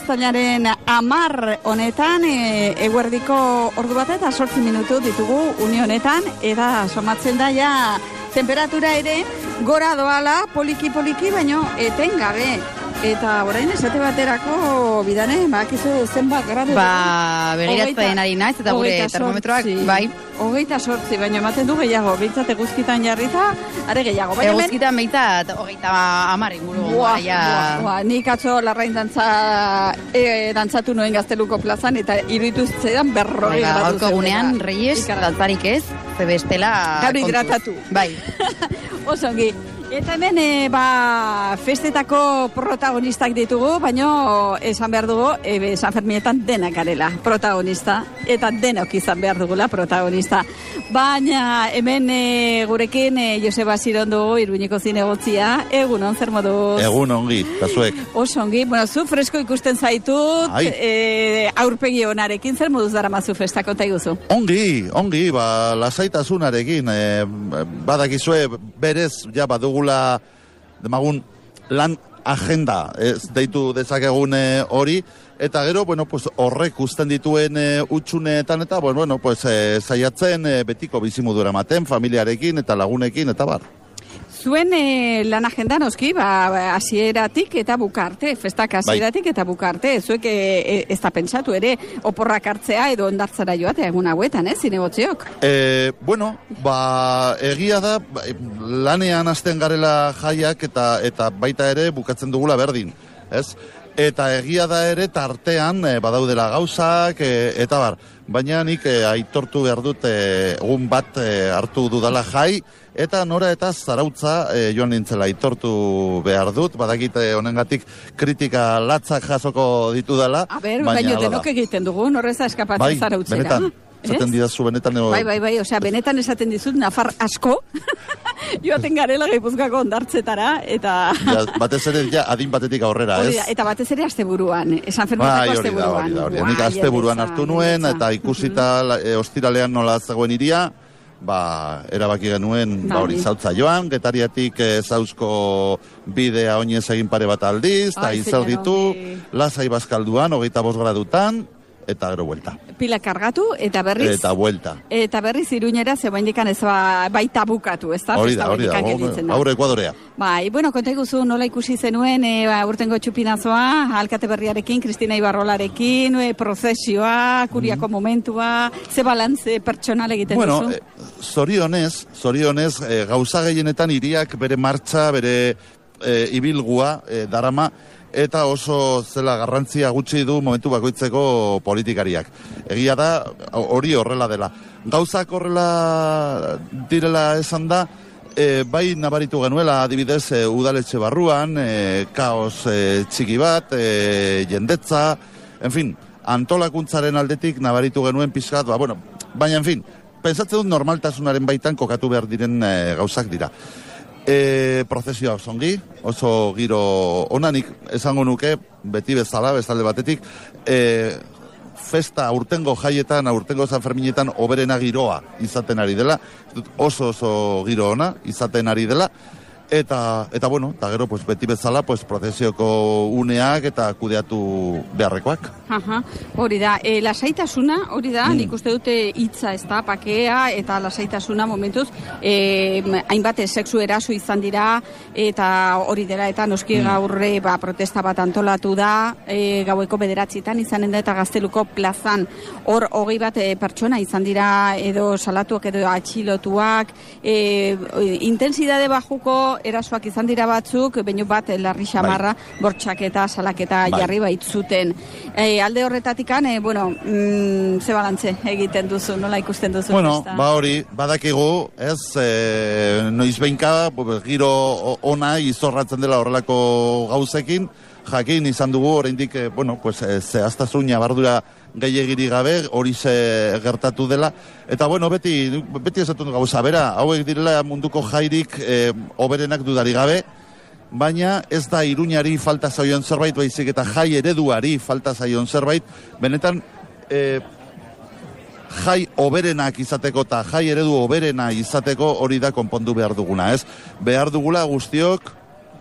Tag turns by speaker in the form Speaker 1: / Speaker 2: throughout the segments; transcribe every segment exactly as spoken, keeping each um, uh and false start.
Speaker 1: uztailaren hamar honetan, e, eguerdiko ordu bat eta zortzi minutu ditugu une honetan, eta somatzen da ja temperatura ere gora doala poliki-poliki, baino etengabe. Eta orain esate baterako bidane, bakizu zenbat gradu.
Speaker 2: Ba, begiratzen ari naiz, eta gure termometroak, bai.
Speaker 1: Hogeita sortzi, baina ematen du gehiago, behintzat eguzkitan jarrita, are gehiago.
Speaker 2: Eguzkitan behintzat, hogeita hamar inguru.
Speaker 1: Buah, buah, buah, nik atzo larrain dantza, e, dantzatu noen Gazteluko plazan, eta iruditu zedan berrogei gradu.
Speaker 2: Gaurko gunean, Reyes, dantzarik ez, zebestela...
Speaker 1: Gaur hidratatu.
Speaker 2: Bai.
Speaker 1: Osongi. Eta hemen, e, ba, festetako protagonistak ditugu, baino esan behar dugu, e, San Ferminetan denak garela protagonista, eta denok izan behar dugula protagonista. Baina hemen e, gurekin e, Joseba Zirondo, Iruñeko zinegotzia, egun on, zer moduz?
Speaker 3: Egun ongi, eta zuek.
Speaker 1: Oso ongi, bueno, zu fresko ikusten zaitut, e, aurpegi onarekin, zer moduz dara mazu festa, konta iguzu?
Speaker 3: Ongi, ongi, ba, lasaitasunarekin, e, badakizue berez, ja, badugu demagun lan agenda, ez deitu dezakegun hori, eta gero, bueno, pues horrek usten dituen e, utxuneetan, eta, bueno, bueno pues e, zaiatzen e, betiko bizimudura ematen, familiarekin eta lagunekin, eta bar.
Speaker 1: Zuen e, lan agenda noski, ba, hasieratik eta bukarte, festak hasieratik eta bukarte, zuek e, ez da pentsatu ere, oporrak hartzea edo ondartzara joatea egun hauetan, eh, zinegotziok?
Speaker 3: E, bueno, ba, egia da, lanean hasten garela jaiak eta eta baita ere bukatzen dugula berdin, ez? Eta egia da ere tartean e, badaudela gauzak, e, eta bar, baina nik e, aitortu behar dut e, egun bat e, hartu dudala jai, eta nora eta zarautza e, joan nintzela aitortu behar dut, badakite honengatik kritika latzak jasoko ditudala.
Speaker 1: A ber, baina denok egiten dugu, norreza eskapatzen bai, zarautzera.
Speaker 3: Benetan, esaten didazu benetan. Ego...
Speaker 1: Bai, bai, bai, osea, benetan esaten dizut nafar asko, joaten garela Gipuzkoako ondartzetara, eta... Ja,
Speaker 3: batez ere, ja, adin batetik aurrera, ez?
Speaker 1: Da, eta batez ere asteburuan, San Ferminetako asteburuan.
Speaker 3: Hori da, hori da, nik asteburuan hartu nuen, eta ikusita e, ostiralean nola zegoen iria, ba, erabaki genuen, ba, hori, zautza joan, Getariatik e, zauzko bidea oinez egin pare bat aldiz, eta izal ditu, lasai bazkalduan, hogeita bost gradutan, eta gero buelta.
Speaker 1: Pila kargatu, eta berriz...
Speaker 3: Eta buelta.
Speaker 1: Eta berriz Iruñera, ze baindikan ez ba, baita bukatu, ez da?
Speaker 3: Hori da, hori da, aurre Ekuadorea.
Speaker 1: Bai, bueno, konta iguzu nola ikusi zenuen, e, ba, urtengo txupinazoa, alkate berriarekin, Kristina Ibarrolarekin, e, prozesioa, kuriako mm. momentua, ze balantze pertsonal egiten
Speaker 3: bueno,
Speaker 1: duzu?
Speaker 3: Bueno, e, zorionez, zorionez, e, gauza gehienetan iriak bere martxa, bere e, ibilgua, e, darama, eta oso zela garrantzia gutxi du momentu bakoitzeko politikariak. Egia da, hori horrela dela. Gauzak horrela direla esan da, e, bai nabaritu genuela, adibidez, e, udaletxe barruan, e, kaos e, txiki bat, e, jendetza, en fin, antolakuntzaren aldetik nabaritu genuen pixkat, ba, bueno, baina, en fin, pentsatzen dut normaltasunaren baitan kokatu behar diren e, gauzak dira. E, prozesioa oso ongi, oso giro onanik esango nuke, beti bezala, bezalde batetik, e, festa aurtengo jaietan, aurtengo San Ferminetan oberena giroa izaten ari dela, oso oso giro ona izaten ari dela, eta, eta bueno, eta gero, pues, beti bezala, pues, prozesioko uneak eta kudeatu beharrekoak.
Speaker 1: Aha, hori da, e, lasaitasuna, hori da, mm. nik uste dute hitza ez da, pakea, eta lasaitasuna momentuz, e, hainbat sexu eraso izan dira, eta hori dela, eta noski mm. gaurre, ba, protesta bat antolatu da, e, gaueko bederatzitan izanen da, eta Gazteluko plazan, hor hogei bat e, pertsona izan dira, edo salatuak, edo atxilotuak, e, intensidade bajuko erasoak izan dira batzuk, baino bat larri xamarra, bai. bortxaketa, salaketa bai. jarri baitzuten. E, alde horretatikan, e, bueno, mm, ze balantze egiten duzu, nola ikusten duzu?
Speaker 3: Bueno, esta? ba hori, badakigu, ez, e, noiz behinka, giro ona izorratzen dela horrelako gauzekin, jakin izan dugu, oraindik, e, bueno, pues, e, zehaztasun nabardura gehiagiri gabe, hori ze gertatu dela, eta bueno, beti, beti esatu gauza, bera, hauek direla munduko jairik e, oberenak dudari gabe, baina ez da Iruñari falta zaion zerbait, baizik eta jai ereduari falta zaion zerbait, benetan e, jai oberenak izateko eta jai eredu oberena izateko hori da konpondu behar duguna, ez? Behar dugula guztiok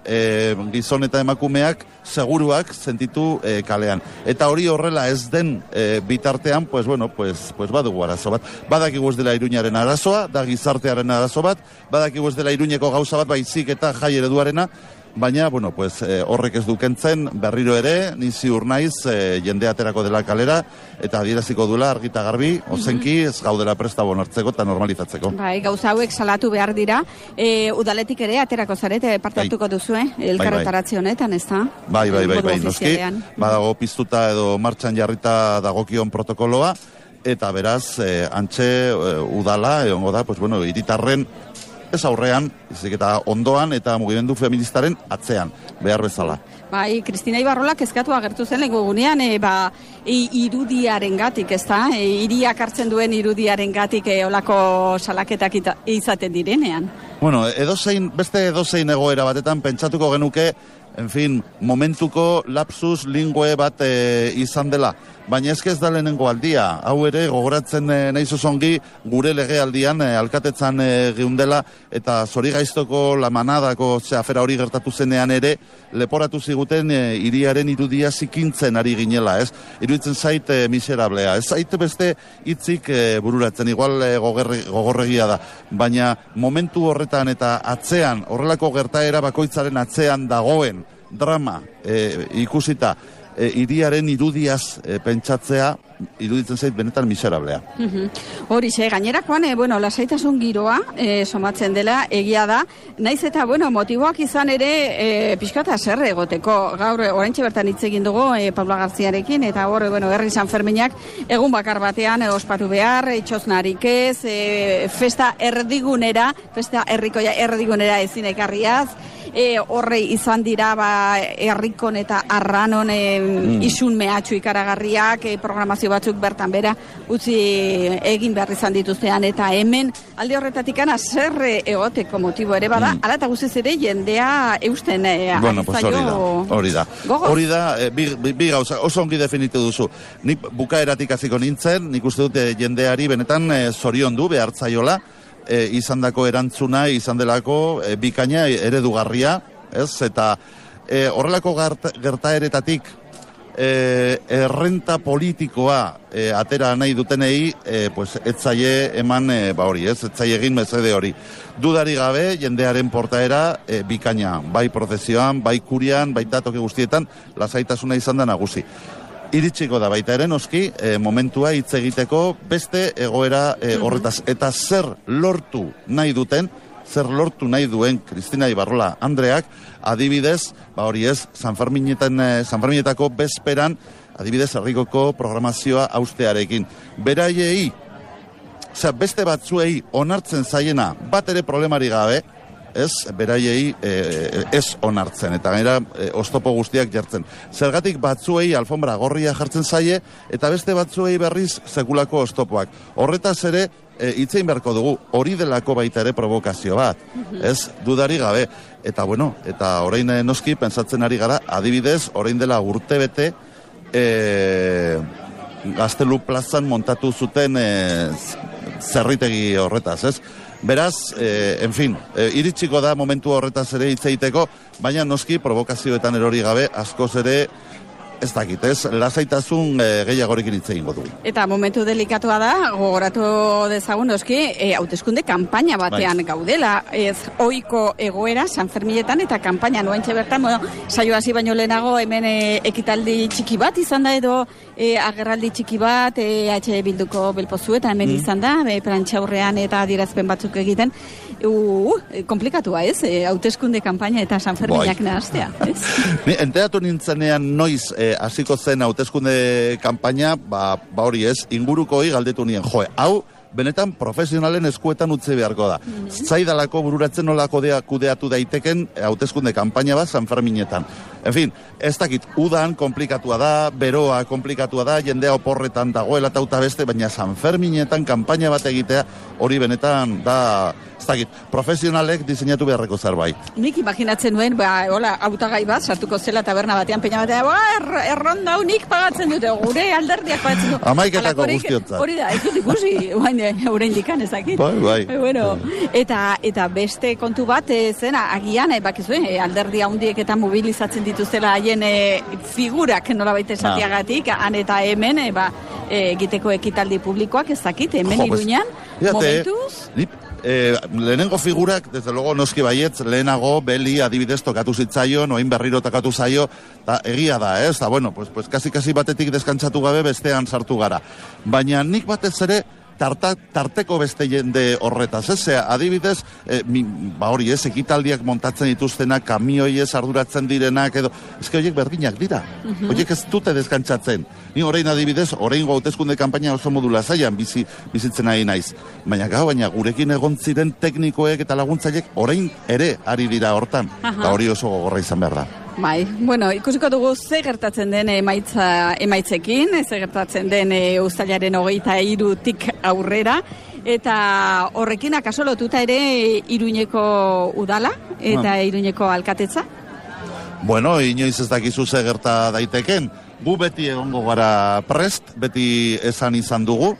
Speaker 3: e, gizon eta emakumeak seguruak sentitu e, kalean. Eta hori horrela ez den e, bitartean, pues bueno, pues, pues badugu arazo bat. Badakigu ez dela Iruñaren arazoa, da gizartearen arazo bat, badakigu ez dela Iruñeko gauza bat, baizik eta jai ereduarena, baina, bueno, pues, eh, horrek ez dukentzen berriro ere, ni ziur naiz, eh, jende aterako dela kalera, eta adieraziko dula argita garbi, ozenki, ez gaudela presta bonartzeko eta normalizatzeko.
Speaker 1: Bai, gauza hauek salatu behar dira, e, udaletik ere aterako zarete, parte hartuko duzu, eh? Elkarretaratze honetan, ez da?
Speaker 3: Bai, bai, bai, bai, noski, badago piztuta edo martxan jarrita dagokion protokoloa, eta beraz, eh, antxe eh, udala, egongo da, pues bueno, hiritarren ez aurrean, izik eta ondoan eta mugimendu feministaren atzean, behar bezala.
Speaker 1: Bai, Kristina Ibarrola kezkatu agertu zen lengo gunean, e, ba, irudiaren gatik, ez da? E, iriak hartzen duen irudiaren gatik e, olako salaketak ita, izaten direnean. Bueno,
Speaker 3: edozein, beste edozein egoera batetan pentsatuko genuke, en fin, momentuko lapsus lingue bat e, izan dela. Baina ez da lehenengo aldia. Hau ere, gogoratzen e, nahi zuzongi, gure legealdian e, alkatetzan e, geundela, eta zori gaiztoko lamanadako afera hori gertatu zenean ere, leporatu ziguten e, iriaren irudia zikintzen ari ginela, ez? Iruditzen zait e, miserablea. Ez zait beste hitzik e, bururatzen, igual e, gogorre, gogorregia da. Baina momentu horretan eta atzean, horrelako gertaera bakoitzaren atzean dagoen drama e, ikusita, E, iriaren irudiaz e, pentsatzea, iruditzen zait benetan miserablea.
Speaker 1: Hori, xe, gainerakoan, e, bueno, lasaitasun giroa e, somatzen dela, egia da, naiz eta, bueno, motiboak izan ere e, pixkata zer egoteko. Gaur, oraintxe bertan hitz egin dugu e, Paula Garziarekin, eta hor, bueno, herri San Ferminak egun bakar batean e, ospatu behar, e, txosnarik ez, e, festa erdigunera, festa herrikoia erdigunera ezin ekarriaz, E, horrei izan dira ba, herrikon eta arranon e, mm. isun mehatxu ikaragarriak, e, programazio batzuk bertan bera utzi egin behar izan dituztean, eta hemen alde horretatik ana zer egoteko motibo ere bada, mm. ala eta guztiz ere jendea eusten e,
Speaker 3: bueno, pues hori da, hori da. Hori da, e, bi, bi, bi gauza, oso ongi definitu duzu. Nik bukaeratik hasiko nintzen, nik uste dute jendeari benetan e, zorion du behartzaiola, E, izan dako erantzuna, izan delako e, bikaina eredugarria, ez? Eta e, horrelako gertaeretatik e, errenta politikoa e, atera nahi dutenei, e, pues, etzaie eman, e, ba hori, ez? Etzaie egin mesede hori. Dudari gabe, jendearen portaera e, bikaina, bai prozezioan, bai kurian, baita toki guztietan, lasaitasuna izan da nagusi. Iritsiko da baita ere noski, e, momentua hitz egiteko beste egoera e, horretaz. Eta zer lortu nahi duten, zer lortu nahi duen Kristina Ibarrola Andreak, adibidez, ba hori ez, San Ferminetan, e, San Ferminetako bezperan, adibidez, herrikoko programazioa austearekin. Beraiei, osea, beste batzuei onartzen zaiena, bat ere problemari gabe, ez, beraiei e, ez onartzen, eta gainera e, oztopo guztiak jartzen. Zergatik batzuei alfombra gorria jartzen zaie, eta beste batzuei berriz sekulako oztopoak. Horretaz ere, e, itzein beharko dugu, hori delako baita ere provokazio bat, ez, dudari gabe. Eta bueno, eta orain noski, pentsatzen ari gara, adibidez, orain dela urte bete, e, Gaztelu plazan montatu zuten e, zerritegi horretaz, ez? Beraz, eh, en fin, eh, iritsiko da momentu horretaz ere hitz egiteko, baina noski provokazioetan erori gabe askoz ere ez dakit, ez, lasaitasun e, gehiagorekin hitz egingo dugu.
Speaker 1: Eta momentu delikatua da, gogoratu dezagun noski, e, hauteskunde kanpaina batean bai. Gaudela, ez ohiko egoera San Ferminetan eta kanpaina noentxe bertan, bueno, saio hasi baino lehenago hemen e, ekitaldi txiki bat izan da edo e, agerraldi txiki bat, e, H Bilduko Belpozu eta hemen mm. izan da, e, prantxaurrean eta adierazpen batzuk egiten, uh, komplikatua ez, e, hauteskunde kanpaina eta San Ferminak nahaztea, ez?
Speaker 3: Ni, enteratu nintzenean noiz e, hasiko zen hauteskunde kanpaina, ba, ba hori ez, inguruko galdetu nien, joe, hau, benetan profesionalen eskuetan utzi beharko da. Mm-hmm. Zaidalako bururatzen nola kodea, kudeatu daiteken hauteskunde kanpaina bat San Ferminetan. En fin, ez dakit, udan komplikatua da, beroa komplikatua da, jendea oporretan dagoela tauta beste, baina San Ferminetan kanpaina bat egitea, hori benetan da, ez dakit, profesionalek diseinatu beharreko zerbait.
Speaker 1: Nik imaginatzen duen, ba, hola, hautagai bat, sartuko zela taberna batean peina batean, ba, er, erronda unik pagatzen dute, gure alderdiak pagatzen dute.
Speaker 3: Amaiketako guztiontzat.
Speaker 1: Hori da, ez dut ikusi, bain, eurein dikan ezakit.
Speaker 3: Bai, bai.
Speaker 1: E, bueno, eta, eta beste kontu bat, e, zena, agian, e, bakizu, e, alderdi handiek eta mobilizatzen dituztela haien e, figurak nola baita esatiagatik, ah. han eta hemen, e, ba, e, egiteko ekitaldi publikoak ezakit, hemen jo, Iruñan, pues, momentuz...
Speaker 3: Ni, eh, lehenengo figurak, desde luego noski baietz, lehenago, beli, adibidez, tokatu zitzaio, noin berriro tokatu zaio, da, egia da, ez? Da, bueno, pues, pues, kasi-kasi batetik deskantzatu gabe bestean sartu gara. Baina nik batez ere, Tarta, tarteko beste jende horretaz, ez? Adibidez, e, mi, ba hori ez, ekitaldiak montatzen dituztenak, kamioi ez arduratzen direnak, edo, ezke horiek berdinak dira, uh-huh. horiek ez dute deskantzatzen. Ni orain adibidez, orain hauteskunde kanpaina oso modula zaian bizi, bizitzen ari naiz. Baina gau, baina gurekin egon ziren teknikoek eta laguntzaiek orain ere ari dira hortan, eta uh-huh. hori oso gogorra izan behar da.
Speaker 1: Bai, bueno, ikusiko dugu ze gertatzen den emaitza, emaitzekin, ze gertatzen den e, uztailaren hogeita hirutik aurrera, eta horrekin akaso lotuta ere Iruñeko udala eta no. Iruñeko alkatetza?
Speaker 3: Bueno, inoiz ez dakizu ze gerta daiteken, gu beti egongo gara prest, beti esan izan dugu,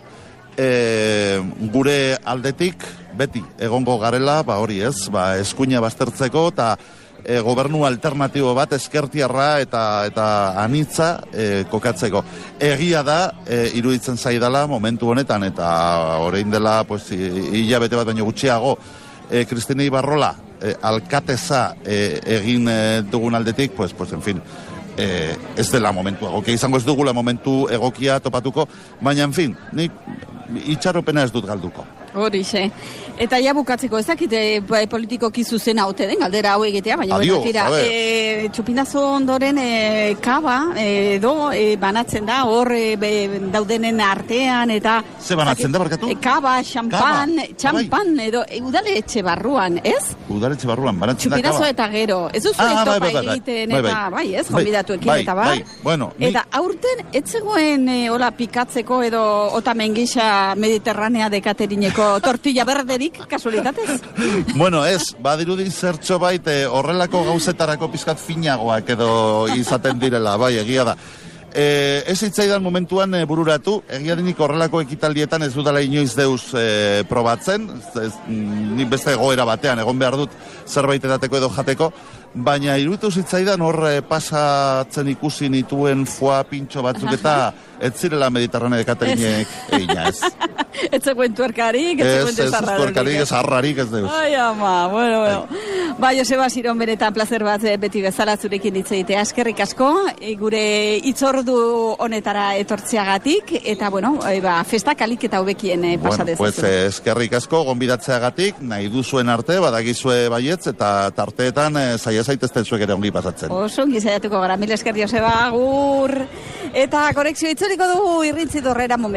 Speaker 3: e, gure aldetik beti egongo garela, ba hori ez, ba eskuina baztertzeko, eta E, gobernu alternatibo bat ezkertiarra eta eta anitza e, kokatzeko. Egia da, e, iruditzen zaidala momentu honetan, eta orain dela pues, hilabete bat baino gutxiago, e, Kristina Ibarrola e, alkateza e, egin e, dugun aldetik, pues, pues, en fin, e, ez dela momentu egokia, izango ez dugula momentu egokia topatuko, baina, en fin, nik itxaropena ez dut galduko.
Speaker 1: Horixe. Eta ja bukatzeko, ez dakite politikoki zuzena ote den, galdera hau egitea, baina
Speaker 3: Adios,
Speaker 1: tira, e, txupinazo ondoren e, kaba edo e, banatzen da hor e, be, daudenen artean, eta...
Speaker 3: Ze banatzen da, barkatu?
Speaker 1: E, kaba, xampan, txampan, edo e, udale etxe barruan, ez?
Speaker 3: Udale etxe barruan, banatzen da kaba.
Speaker 1: Txupinazo eta gero, ez duzu ah, topa bai, bai, egiten, bai, bai, eta bai, ez, konbidatuekin, eta bai.
Speaker 3: bai. Bueno,
Speaker 1: eta ni... aurten, etzegoen e, hola pikatzeko edo otamen gisa mediterranea dekaterineko tortilla berderik, kasualitatez?
Speaker 3: Bueno, ez, badirudi zertxo bait, eh, horrelako gauzetarako pizkat finagoak edo izaten direla, bai, egia da. E, ez hitzaidan momentuan e, bururatu, egia dinik horrelako ekitaldietan ez dudala inoiz deuz e, probatzen, ez, ez, nik beste goera batean, egon behar dut zerbait edateko edo jateko, baina iruditu zitzaidan hor e, pasatzen ikusi nituen foa pintxo batzuk eta ez zirela Mediterrane dekaterinek egina, ez.
Speaker 1: Ez zegoen tuerkarik, ez zegoen desarrarik. Ez
Speaker 3: tuerkarik, ez harrarik ez deuz.
Speaker 1: Ai, ama, bueno, bueno. Bai, Joseba Ziron, benetan placer bat beti bezala zurekin hitz egitea. Eskerrik asko, e, gure hitzordu honetara etortzeagatik, eta, bueno, e, ba, festak alik eta hobekien e, pasadez.
Speaker 3: Bueno, pues eh, eskerrik asko, gonbidatzeagatik, nahi duzuen arte, badakizue baietz, eta tarteetan e, zaila zaitezten zuek ere ongi pasatzen.
Speaker 1: Oso, ongi zaiatuko gara, mil esker Joseba, agur. Eta konexio itzuliko dugu irrintzi dorrera momentu.